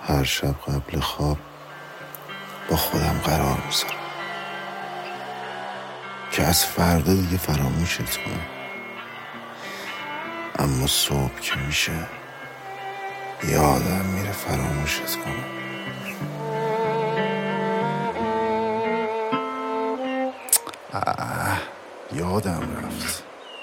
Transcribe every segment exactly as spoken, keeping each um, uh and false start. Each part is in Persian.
هر شب قبل خواب با خودم قرار میذارم که از فردا دیگه فراموشت کنم، اما صبح که میشه یادم میره فراموشت کنم. آه یادم رفت.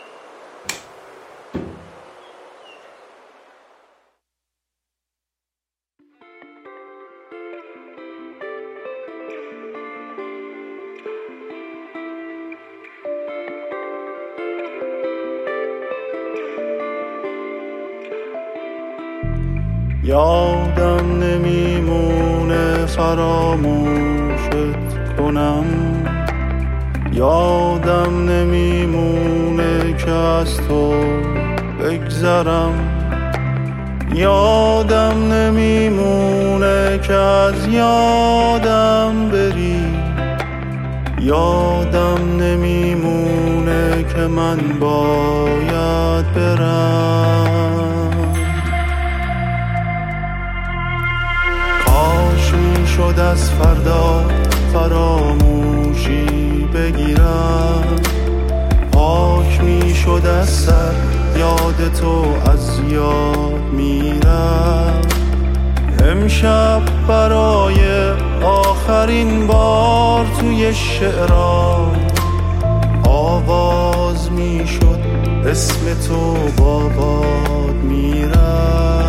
یادم نمیمونه فراموشت کنم، یادم نمیمونه که از تو بگذرم، یادم نمیمونه که از یادم بری، یادم نمیمونه که من باید برم. شد از فردا فراموشی بگیرم، پاک می شد از سر یاد تو از یاد میرم. امشب برای آخرین بار توی شعرام آواز می شد اسم تو با باد میرم.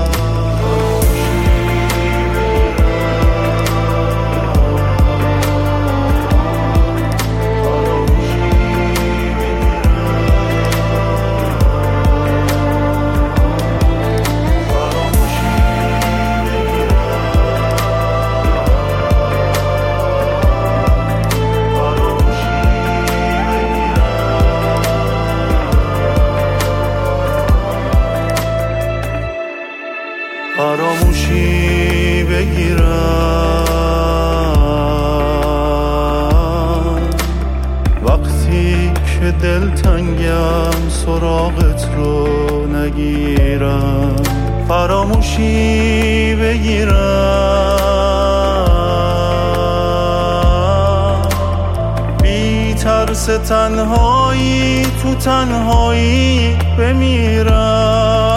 فراموشی بگیرم وقتی که دلتنگم سراغت رو نگیرم، فراموشی بگیرم بی ترس تنهایی تو تنهایی بمیرم.